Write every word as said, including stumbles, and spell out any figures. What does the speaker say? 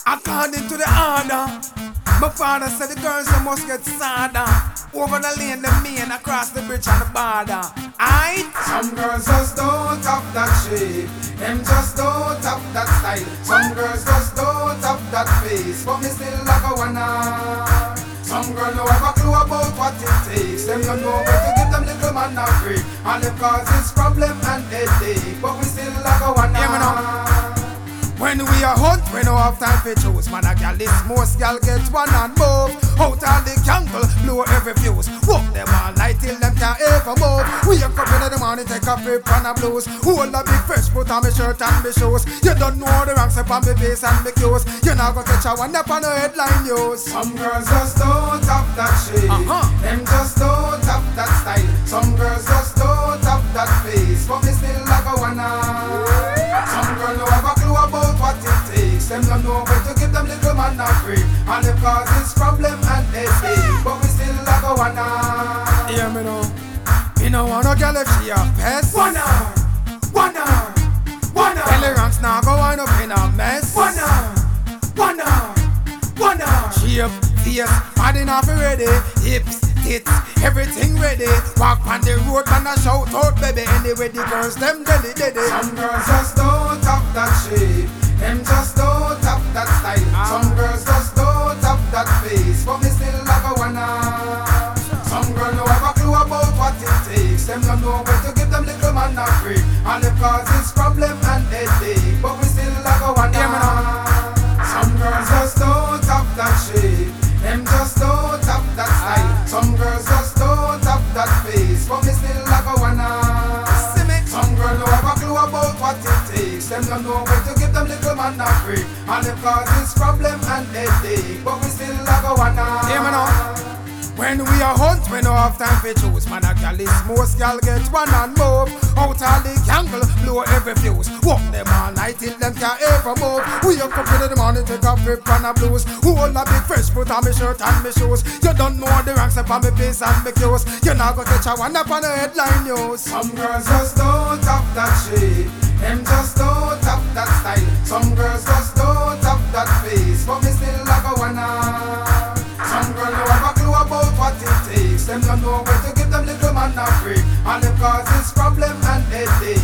According to the order, my father said the girls they must get sadder. Over the lane, the main, across the bridge and the border. Aight? Some girls just don't have that shape. Them just don't have that style. Some girls just don't have that face. But me still like a wanna. Some girls don't have a clue about what it takes. Them don't know where to give them little man a break. And it causes problem and headache. But we still like a wanna. Yeah, me know. When we are hunt, we no have time for choose. Man, a gal is most gal get one and move. Out all the candle, blow every fuse. Walk them all night till them can't ever move. We up in the morning, take a flip and a blues. Hold a big fresh, put on my shirt and my shoes. You don't know the ranks up on my face and my cues. You're not gonna catch a one up on the headline news. Some girls just don't have that shape. Uh-huh. Them just don't have that style. Some girls just don't have that face. But me still like a wanna. Some girls don't have a clue about what it takes. Them don't know where to give them little man a break. And it causes problem and headache. But we still like a wanna. Hear me now. Me no want no girl if she a pest. Wanna, wanna, wanna. Belly ranks now go wind up in a mess. Wanna, wanna, wanna. Shape, face, body not be ready. Hips, tits, everything ready. Walk on the road and a shout out baby. Anyway the girls them deady deady. Some girls just don't have that shape. Them just don't have that style. Some girls just don't have that face. But me still like a wanna. Some girls don't have a clue about what it takes. Them don't know where to give them little man a break. And it causes problem and headache. But we still like a wanna. Yeah, me know. Some girls just don't have that shape. Them just don't have that style. Some girls just don't have that face. But me still like a wanna. Some girls don't have a clue about what it takes. Them don't know where to give them little man a break. And it causes problem and headache. But we still like a wanna. Hear me now. When we are hunt, we no have time for choose. Man, a gal is most gal get one and move. Out all the candle, blow every fuse. Walk them all night till them can't ever move. We up up in the morning, take a flip and a blues. Hold a big fresh, put on my shirt and my shoes. You don't know the ranks up on my face and my cues. You're not gonna catch a one up on the headline news. Some girls just don't have that shape. Them just don't have that style. Some girls just don't have that face. But me still like a wanna. Some girls don't have a clue about what it takes. Them don't know where to give them little man a break. And it causes problem and headache.